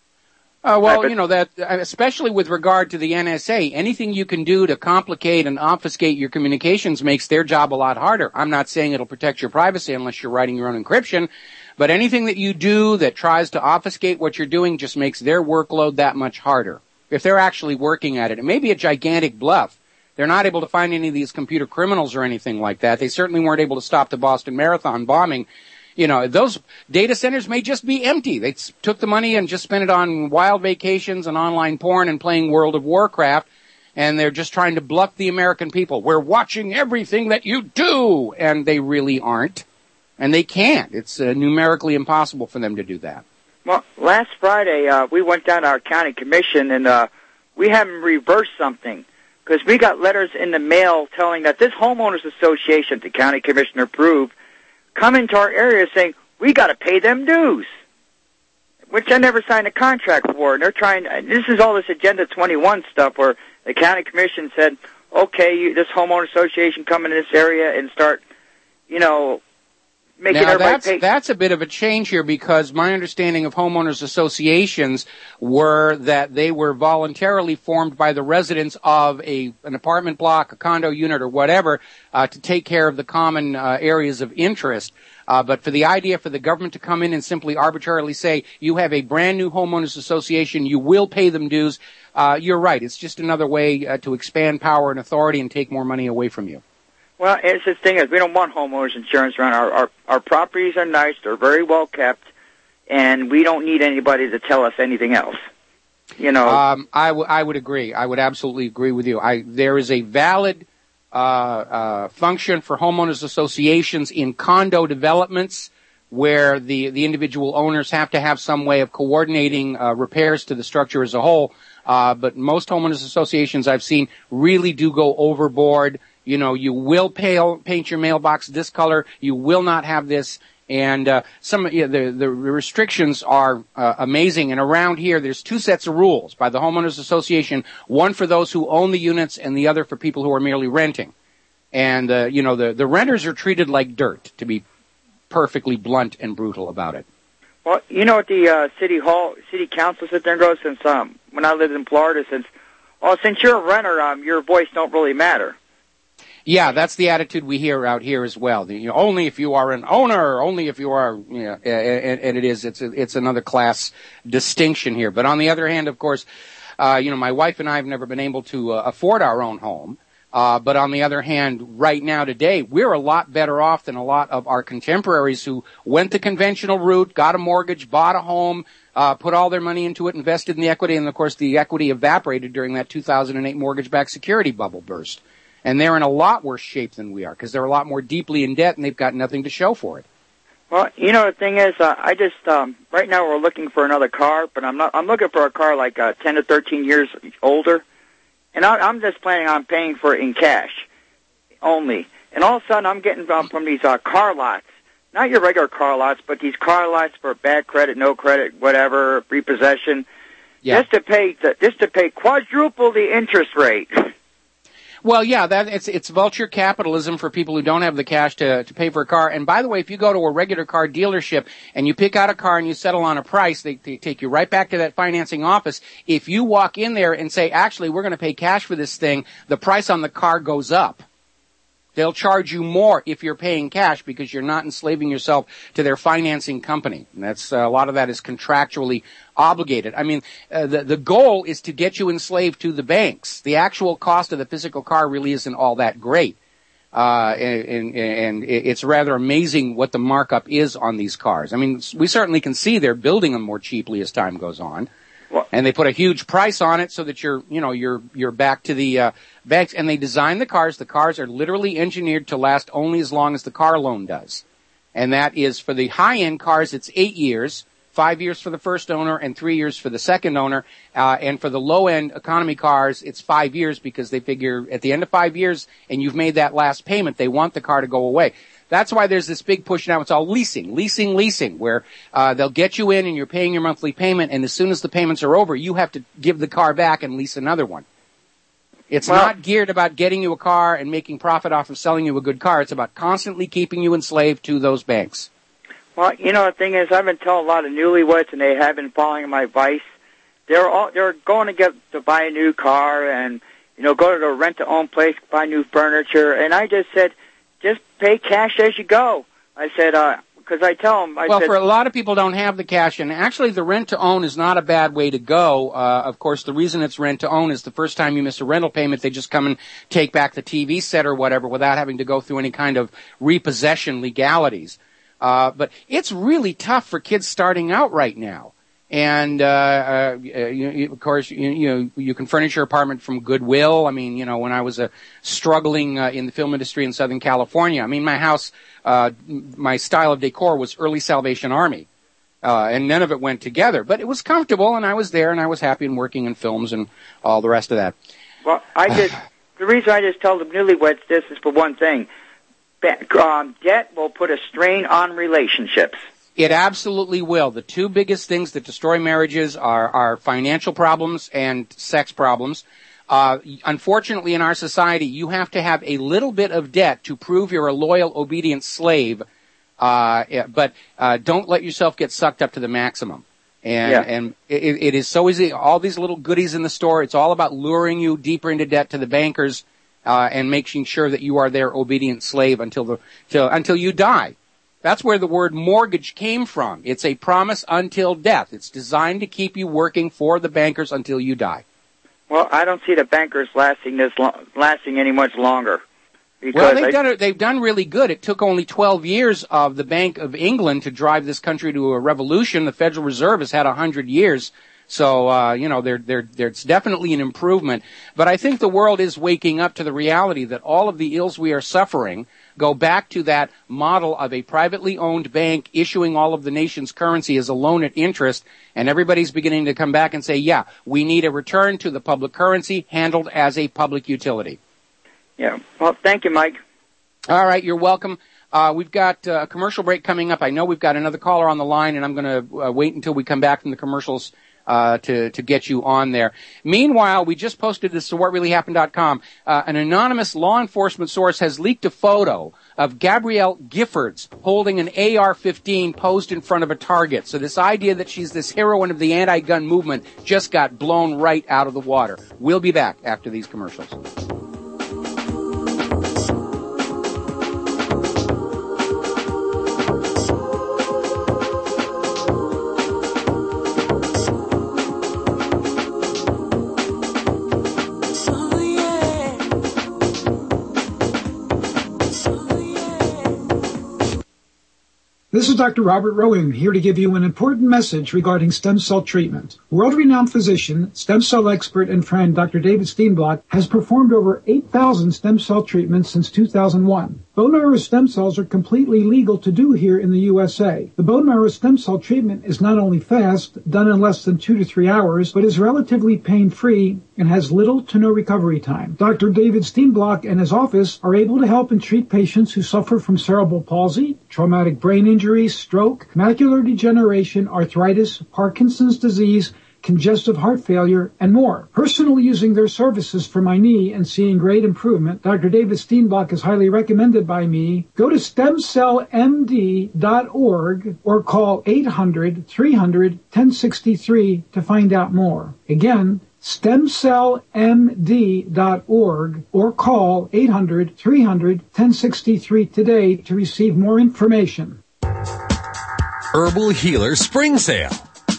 Uh, well, Right, but- you know, that, especially with regard to the N S A, anything you can do to complicate and obfuscate your communications makes their job a lot harder. I'm not saying it'll protect your privacy unless you're writing your own encryption, but anything that you do that tries to obfuscate what you're doing just makes their workload that much harder. If they're actually working at it, it may be a gigantic bluff. They're not able to find any of these computer criminals or anything like that. They certainly weren't able to stop the Boston Marathon bombing. You know, those data centers may just be empty. They took the money and just spent it on wild vacations and online porn and playing World of Warcraft, and they're just trying to bluff the American people. We're watching everything that you do, and they really aren't. And they can't. It's uh, numerically impossible for them to do that. Well, last Friday, uh, we went down to our county commission, and uh, we had them reverse something. Because we got letters in the mail telling that this homeowners association, the county commissioner approved, come into our area saying, we got to pay them dues, which I never signed a contract for. And they're trying, this is all this Agenda twenty-one stuff where the county commission said, okay, you, this homeowner association come in this area and start, you know, making Now, everybody that's, pay. that's a bit of a change here because my understanding of homeowners associations were that they were voluntarily formed by the residents of a an apartment block, a condo unit, or whatever, uh, to take care of the common uh, areas of interest. Uh, but for the idea for the government to come in and simply arbitrarily say, you have a brand new homeowners association, you will pay them dues, uh, you're right. It's just another way uh, to expand power and authority and take more money away from you. Well, it's the thing is, we don't want homeowners insurance around. Our, our our properties are nice; they're very well kept, and we don't need anybody to tell us anything else. You know, um, I, w- I would agree. I would absolutely agree with you. I there is a valid uh, uh, function for homeowners associations in condo developments where the the individual owners have to have some way of coordinating uh, repairs to the structure as a whole. Uh, but most homeowners associations I've seen really do go overboard. You know, you will pay, paint your mailbox this color. You will not have this. And uh, some you know, the the restrictions are uh, amazing. And around here, there's two sets of rules by the homeowners association: one for those who own the units, and the other for people who are merely renting. And uh, you know, the the renters are treated like dirt, to be perfectly blunt and brutal about it. well, you know what the uh, city hall, city council sit there and goes, since um when I lived in Florida, since oh since you're a renter, um your voice don't really matter. Yeah, that's the attitude we hear out here as well. The, you know, only if you are an owner, only if you are, you know, and, and it is, it's, a, it's another class distinction here. But on the other hand, of course, uh, you know, my wife and I have never been able to uh, afford our own home. Uh, but on the other hand, right now today, we're a lot better off than a lot of our contemporaries who went the conventional route, got a mortgage, bought a home, uh, put all their money into it, invested in the equity, and of course the equity evaporated during that two thousand eight mortgage-backed security bubble burst. And they're in a lot worse shape than we are because they're a lot more deeply in debt and they've got nothing to show for it. Well, you know the thing is, uh, I just um, right now we're looking for another car, but I'm not. I'm looking for a car like uh, ten to thirteen years older, and I, I'm just planning on paying for it in cash only. And all of a sudden, I'm getting um, from these uh, car lots, not your regular car lots, but these car lots for bad credit, no credit, whatever, repossession, Yeah. just to pay the, just to pay quadruple the interest rate. Well, yeah, that it's it's vulture capitalism for people who don't have the cash to to pay for a car. And by the way, if you go to a regular car dealership and you pick out a car and you settle on a price, they, they take you right back to that financing office. If you walk in there and say, actually, we're going to pay cash for this thing, the price on the car goes up. They'll charge you more if you're paying cash because you're not enslaving yourself to their financing company. And that's uh, a lot of that is contractually obligated. I mean, uh, the the goal is to get you enslaved to the banks. The actual cost of the physical car really isn't all that great. Uh, and, and, and it's rather amazing what the markup is on these cars. I mean, we certainly can see they're building them more cheaply as time goes on. And they put a huge price on it so that you're, you know, you're, you're back to the, uh, banks. And they design the cars. The cars are literally engineered to last only as long as the car loan does. And that is for the high-end cars, it's eight years, five years for the first owner and three years for the second owner. Uh, and for the low-end economy cars, it's five years because they figure at the end of five years and you've made that last payment, they want the car to go away. That's why there's this big push now. It's all leasing, leasing, leasing, where uh, they'll get you in and you're paying your monthly payment, and as soon as the payments are over, you have to give the car back and lease another one. It's well, not geared about getting you a car and making profit off of selling you a good car. It's about constantly keeping you enslaved to those banks. Well, you know, the thing is, I've been telling a lot of newlyweds, and they have been following my advice. They're all they're going to get to buy a new car and, you know, go to a rent-to-own place, buy new furniture, and I just said, just pay cash as you go. I said, uh, because I tell them, I well, said, for a lot of people don't have the cash, and actually the rent-to-own is not a bad way to go. Uh, of course, the reason it's rent-to-own is the first time you miss a rental payment, they just come and take back the T V set or whatever without having to go through any kind of repossession legalities. Uh, but it's really tough for kids starting out right now. And, uh, uh, you, you, of course, you, you know, you can furnish your apartment from Goodwill. I mean, you know, when I was, uh, struggling, uh, in the film industry in Southern California, I mean, my house, uh, my style of decor was early Salvation Army. Uh, and none of it went together, but it was comfortable and I was there and I was happy and working in films and all the rest of that. Well, I just, the reason I just tell the newlyweds this is for one thing. Um, debt will put a strain on relationships. It absolutely will. The two biggest things that destroy marriages are, are financial problems and sex problems. Uh, unfortunately, in our society, you have to have a little bit of debt to prove you're a loyal, obedient slave. Uh, but uh, don't let yourself get sucked up to the maximum. And, yeah. and it, it is so easy. All these little goodies in the store, it's all about luring you deeper into debt to the bankers uh, and making sure that you are their obedient slave until the till, until you die. That's where the word mortgage came from. It's a promise until death. It's designed to keep you working for the bankers until you die. Well, I don't see the bankers lasting this lo- lasting any much longer. Well, they've I... done it. They've done really good. It took only twelve years of the Bank of England to drive this country to a revolution. The Federal Reserve has had a hundred years. So, uh, you know, there, there, there's definitely an improvement. But I think the world is waking up to the reality that all of the ills we are suffering go back to that model of a privately owned bank issuing all of the nation's currency as a loan at interest, and everybody's beginning to come back and say, yeah, we need a return to the public currency handled as a public utility. Yeah. Well, thank you, Mike. All right, you're welcome. Uh, we've got uh, a commercial break coming up. I know we've got another caller on the line, and I'm going to uh, wait until we come back from the commercials Uh, to, to get you on there. Meanwhile, we just posted this to what really happened dot com. Uh, an anonymous law enforcement source has leaked a photo of Gabrielle Giffords holding an A R fifteen posed in front of a target. So this idea that she's this heroine of the anti-gun movement just got blown right out of the water. We'll be back after these commercials. This is Doctor Robert Rowan, here to give you an important message regarding stem cell treatment. World-renowned physician, stem cell expert, and friend Doctor David Steenblock has performed over eight thousand stem cell treatments since two thousand one. Bone marrow stem cells are completely legal to do here in the U S A. The bone marrow stem cell treatment is not only fast, done in less than two to three hours, but is relatively pain-free and has little to no recovery time. Doctor David Steenblock and his office are able to help and treat patients who suffer from cerebral palsy, traumatic brain injury, stroke, macular degeneration, arthritis, Parkinson's disease, congestive heart failure, and more. Personally using their services for my knee and seeing great improvement, Doctor David Steenblock is highly recommended by me. Go to stem cell m d dot org or call eight hundred, three hundred, ten sixty-three to find out more. Again, stem cell m d dot org or call eight hundred, three hundred, ten sixty-three today to receive more information. Herbal Healer Spring Sale.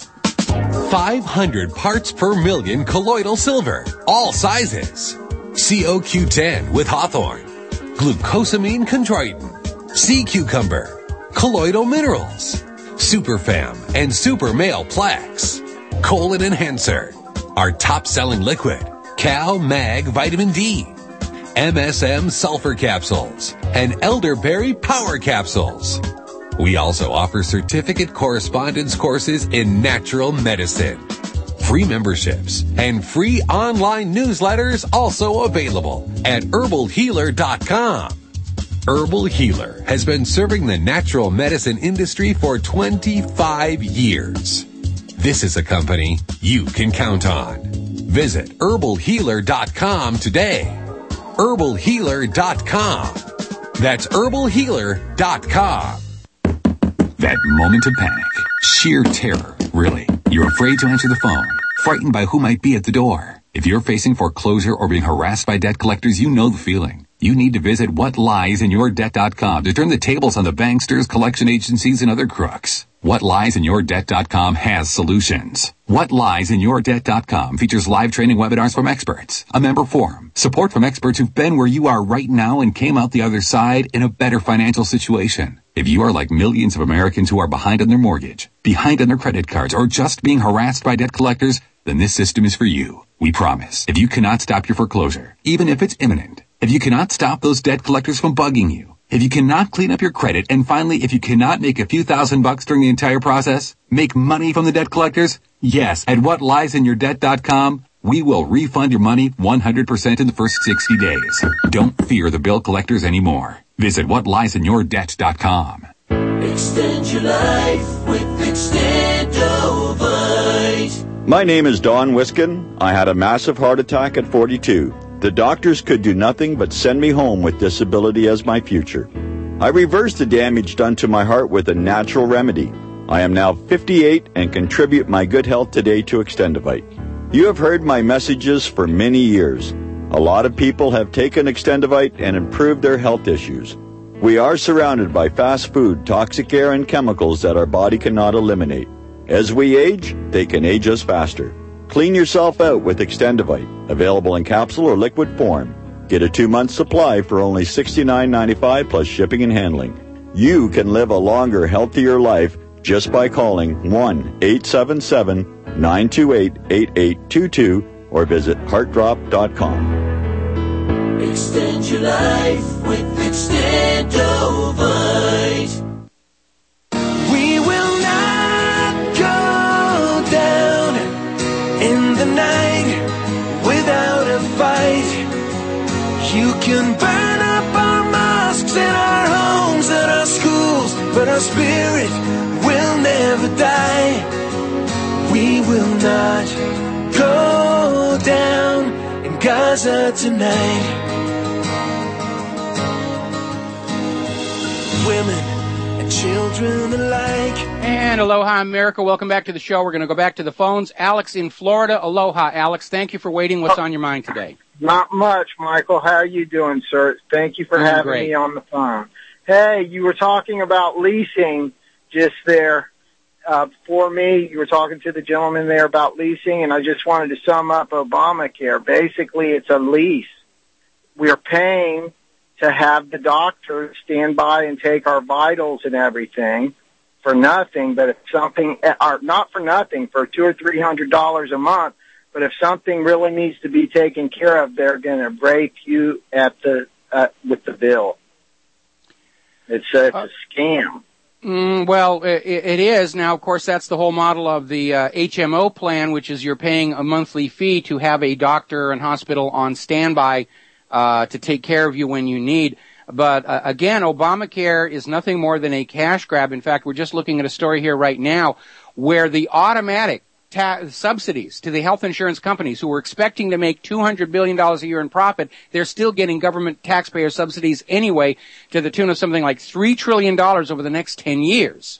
five hundred parts per million colloidal silver, all sizes. C O Q ten with hawthorn, glucosamine chondroitin, sea cucumber, colloidal minerals, superfam and super male plaques, colon enhancer, our top-selling liquid, Cal Mag Vitamin D, M S M sulfur capsules, and elderberry power capsules. We also offer certificate correspondence courses in natural medicine. Free memberships and free online newsletters also available at herbal healer dot com. Herbal Healer has been serving the natural medicine industry for twenty-five years. This is a company you can count on. Visit herbal healer dot com today. herbal healer dot com. That's herbal healer dot com. That moment of panic. Sheer terror, really. You're afraid to answer the phone, frightened by who might be at the door. If you're facing foreclosure or being harassed by debt collectors, you know the feeling. You need to visit what lies in your debt dot com to turn the tables on the banksters, collection agencies, and other crooks. what lies in your debt dot com has solutions. what lies in your debt dot com features live training webinars from experts, a member forum, support from experts who've been where you are right now and came out the other side in a better financial situation. If you are like millions of Americans who are behind on their mortgage, behind on their credit cards, or just being harassed by debt collectors, then this system is for you. We promise. If you cannot stop your foreclosure, even if it's imminent, if you cannot stop those debt collectors from bugging you, if you cannot clean up your credit, and finally, if you cannot make a few thousand bucks during the entire process, make money from the debt collectors, yes, at what lies in your debt dot com, we will refund your money one hundred percent in the first sixty days. Don't fear the bill collectors anymore. Visit what lies in your debt dot com. Extend your life with Extendovite. My name is Don Wiskin. I had a massive heart attack at forty-two. The doctors could do nothing but send me home with disability as my future. I reversed the damage done to my heart with a natural remedy. I am now fifty-eight and contribute my good health today to Extendovite. You have heard my messages for many years. A lot of people have taken Extendovite and improved their health issues. We are surrounded by fast food, toxic air, and chemicals that our body cannot eliminate. As we age, they can age us faster. Clean yourself out with Extendovite, available in capsule or liquid form. Get a two-month supply for only sixty-nine ninety-five plus shipping and handling. You can live a longer, healthier life just by calling one eight seven seven, nine two eight, eight eight two two or visit heart drop dot com. Extend your life with Extendovite. We will not go down in the night without a fight. You can burn up our mosques and our homes and our schools, but our spirit will never die. We will not go down in Gaza tonight. Women and children alike. And aloha, America. Welcome back to the show. We're going to go back to the phones. Alex in Florida. Aloha, Alex. Thank you for waiting. What's on your mind today? Not much, Michael. How are you doing, sir? Thank you for Doing having great. me on the phone. Hey, you were talking about leasing just there. Uh, for me, you were talking to the gentleman there about leasing, and I just wanted to sum up Obamacare. Basically, it's a lease. We're paying to have the doctor stand by and take our vitals and everything for nothing, but if something, or not for nothing, for two or three hundred dollars a month, but if something really needs to be taken care of, they're going to break you at the, uh, with the bill. It's a, it's a scam. Mm, well, it, it is. Now, of course, that's the whole model of the uh, H M O plan, which is you're paying a monthly fee to have a doctor and hospital on standby uh, to take care of you when you need. But uh, again, Obamacare is nothing more than a cash grab. In fact, we're just looking at a story here right now where the automatic ta- subsidies to the health insurance companies who were expecting to make two hundred billion dollars a year in profit. They're still getting government taxpayer subsidies anyway to the tune of something like three trillion dollars over the next ten years.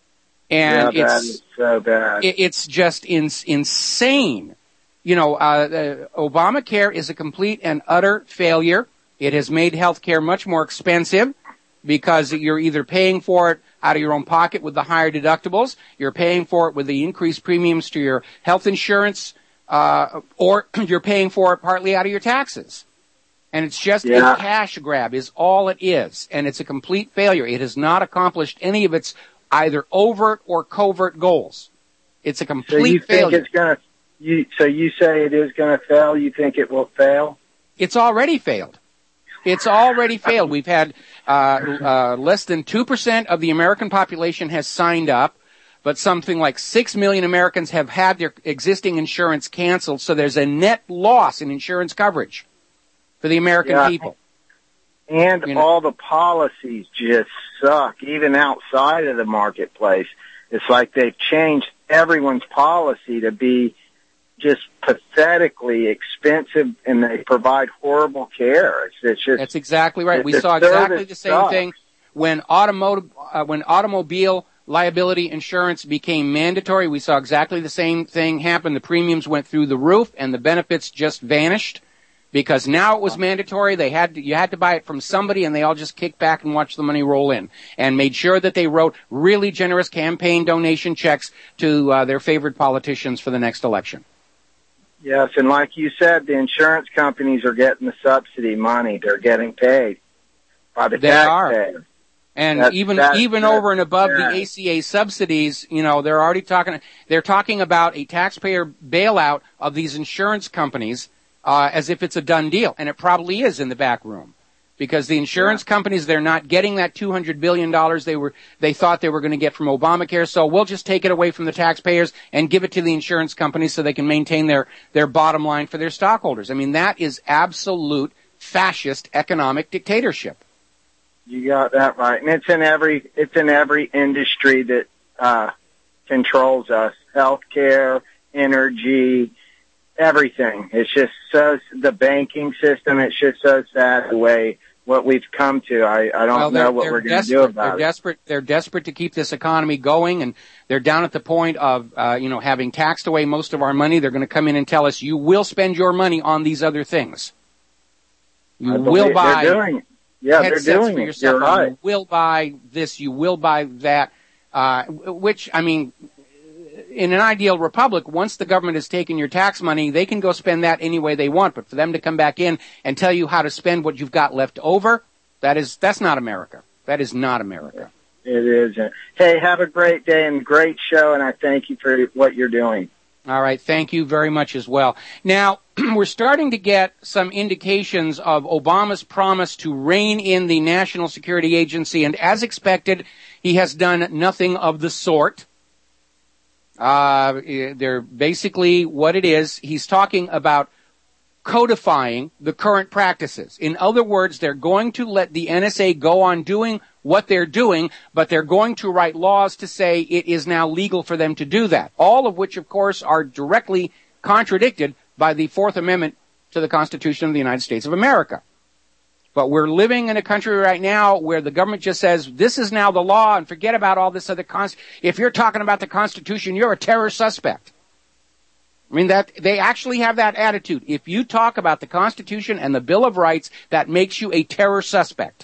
And yeah, that it's, is so bad. it, it's just in, insane. You know, uh, uh, Obamacare is a complete and utter failure. It has made health care much more expensive because you're either paying for it out of your own pocket with the higher deductibles, you're paying for it with the increased premiums to your health insurance, uh, or you're paying for it partly out of your taxes. And it's just Yeah. a cash grab is all it is. And it's a complete failure. It has not accomplished any of its either overt or covert goals. It's a So you complete think failure. it's gonna? You so you say it is gonna fail? You think it will fail? It's already failed. It's already failed. We've had uh, uh, less than two percent of the American population has signed up, but something like six million Americans have had their existing insurance canceled, so there's a net loss in insurance coverage for the American Yeah. people. And You know. all the policies just suck, even outside of the marketplace. It's like they've changed everyone's policy to be just pathetically expensive, and they provide horrible care. It's, it's just That's exactly right. We the saw exactly service the same sucks. thing when automotive, uh, when automobile liability insurance became mandatory. We saw exactly the same thing happen. The premiums went through the roof, and the benefits just vanished because now it was mandatory. They had to, you had to buy it from somebody, and they all just kicked back and watched the money roll in, and made sure that they wrote really generous campaign donation checks to uh, their favorite politicians for the next election. Yes, and like you said, the insurance companies are getting the subsidy money. They're getting paid by the They are. taxpayer. And That's- even that's- even that's over and above bad. the A C A subsidies, you know, they're already talking. They're talking about a taxpayer bailout of these insurance companies uh, as if it's a done deal, and it probably is in the back room, because the insurance companies, they're not getting that two hundred billion dollars they were they thought they were going to get from Obamacare. So we'll just take it away from the taxpayers and give it to the insurance companies so they can maintain their their bottom line for their stockholders. I mean, that is absolute fascist economic dictatorship. You got that right, and it's in every it's in every industry that uh, controls us: healthcare, energy, everything. It's just so the banking system. It's just so sad the way what we've come to. I, I don't Well, know they're- what they're we're going to do desperate. about They're it. desperate. They're desperate to keep this economy going, and they're down at the point of, uh, you know, having taxed away most of our money. They're going to come in and tell us, you will spend your money on these other things. You I will believe buy They're doing it. Yeah, they're headsets doing for it. yourself. You're right. You will buy this. You will buy that. Uh, which, I mean, in an ideal republic, once the government has taken your tax money, they can go spend that any way they want. But for them to come back in and tell you how to spend what you've got left over, that is, that's not America. That is not America. It is. Hey, have a great day and great show, and I thank you for what you're doing. All right. Thank you very much as well. Now, we're starting to get some indications of Obama's promise to rein in the National Security Agency, and as expected, he has done nothing of the sort. Uh, they're basically what it is. He's talking about codifying the current practices. In other words, they're going to let the N S A go on doing what they're doing, but they're going to write laws to say it is now legal for them to do that. All of which, of course, are directly contradicted by the Fourth Amendment to the Constitution of the United States of America. But we're living in a country right now where the government just says, this is now the law, and forget about all this other const- if you're talking about the Constitution, you're a terror suspect. I mean, that they actually have that attitude. If you talk about the Constitution and the Bill of Rights, that makes you a terror suspect.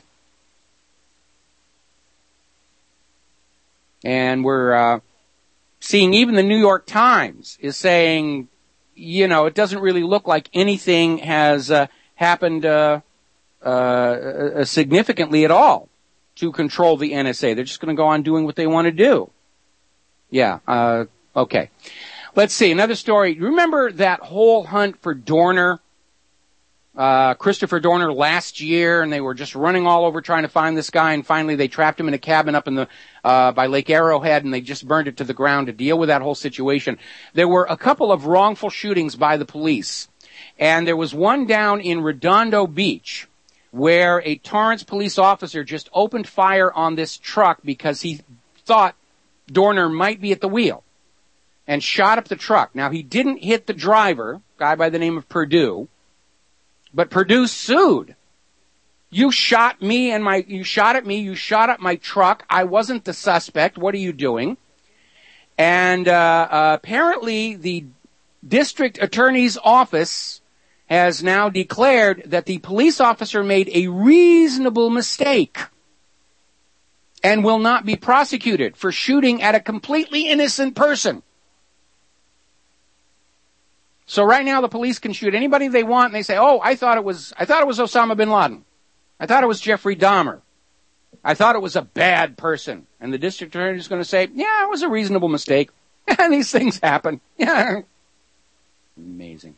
And we're uh, seeing even the New York Times is saying, you know, it doesn't really look like anything has uh, happened uh, uh, significantly at all to control the N S A. They're just going to go on doing what they want to do. Yeah, uh, okay. Let's see, another story. Remember that whole hunt for Dorner, uh, Christopher Dorner last year, and they were just running all over trying to find this guy, and finally they trapped him in a cabin up in the, uh, by Lake Arrowhead, and they just burned it to the ground to deal with that whole situation. There were a couple of wrongful shootings by the police, and there was one down in Redondo Beach, where a Torrance police officer just opened fire on this truck because he thought Dorner might be at the wheel. and shot up the truck. Now, he didn't hit the driver, guy by the name of Purdue, but Purdue sued. You shot me and my, you shot at me, you shot at my truck. I wasn't the suspect. What are you doing? And, uh, uh apparently the district attorney's office has now declared that the police officer made a reasonable mistake and will not be prosecuted for shooting at a completely innocent person. So right now the police can shoot anybody they want, and they say, "Oh, I thought it was I thought it was Osama bin Laden. I thought it was Jeffrey Dahmer. I thought it was a bad person." And the district attorney is going to say, "Yeah, it was a reasonable mistake." And these things happen. Yeah. Amazing.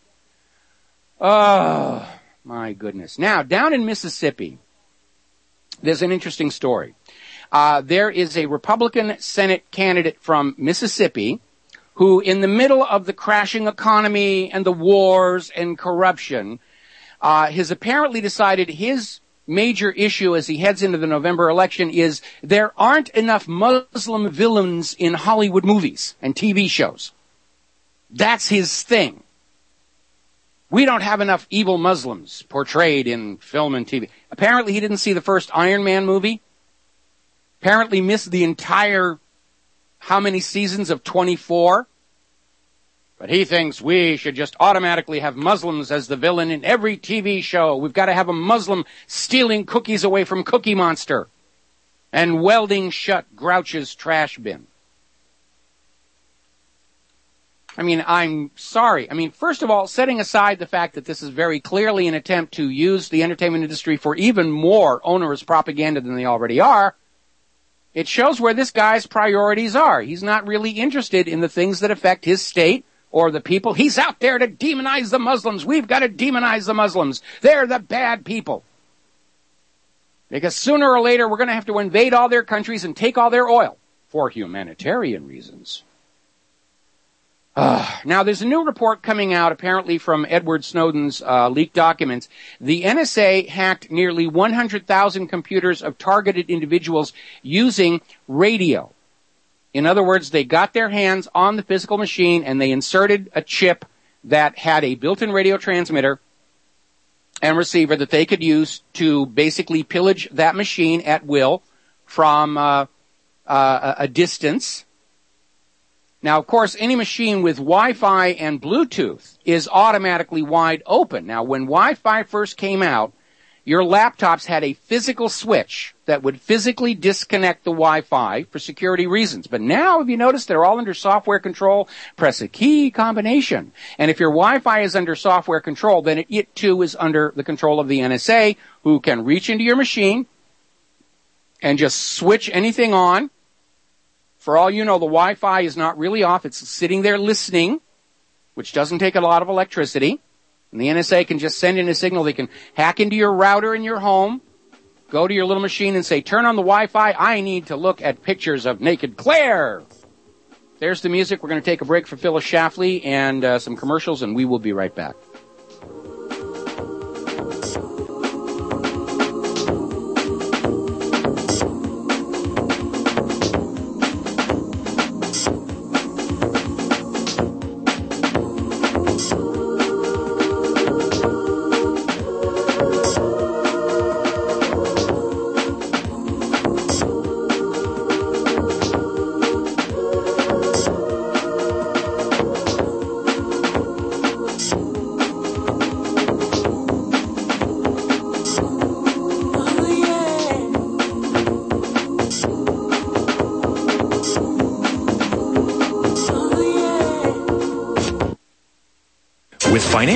Oh, my goodness. Now, down in Mississippi, there's an interesting story. Uh, there is a Republican Senate candidate from Mississippi who, in the middle of the crashing economy and the wars and corruption, uh, has apparently decided his major issue as he heads into the November election is there aren't enough Muslim villains in Hollywood movies and T V shows. That's his thing. We don't have enough evil Muslims portrayed in film and T V. Apparently he didn't see the first Iron Man movie. Apparently missed the entire, how many seasons of twenty-four? But he thinks we should just automatically have Muslims as the villain in every T V show. We've got to have a Muslim stealing cookies away from Cookie Monster and welding shut Grouch's trash bin. I mean, I'm sorry. I mean, first of all, setting aside the fact that this is very clearly an attempt to use the entertainment industry for even more onerous propaganda than they already are, it shows where this guy's priorities are. He's not really interested in the things that affect his state or the people. He's out there to demonize the Muslims. We've got to demonize the Muslims. They're the bad people. Because sooner or later, we're going to have to invade all their countries and take all their oil for humanitarian reasons. Uh, now, there's a new report coming out, apparently from Edward Snowden's uh, leaked documents. The N S A hacked nearly one hundred thousand computers of targeted individuals using radio. In other words, they got their hands on the physical machine and they inserted a chip that had a built-in radio transmitter and receiver that they could use to basically pillage that machine at will from uh, uh, a distance. Now, of course, any machine with Wi-Fi and Bluetooth is automatically wide open. Now, when Wi-Fi first came out, your laptops had a physical switch that would physically disconnect the Wi-Fi for security reasons. But now, if you notice, they're all under software control. Press a key combination. And if your Wi-Fi is under software control, then it, it too is under the control of the N S A, who can reach into your machine and just switch anything on. For all you know, the Wi-Fi is not really off. It's sitting there listening, which doesn't take a lot of electricity. And the N S A can just send in a signal. They can hack into your router in your home, go to your little machine and say, "Turn on the Wi-Fi. I need to look at pictures of naked Claire." There's the music. We're going to take a break for Phyllis Schlafly and uh, some commercials, and we will be right back.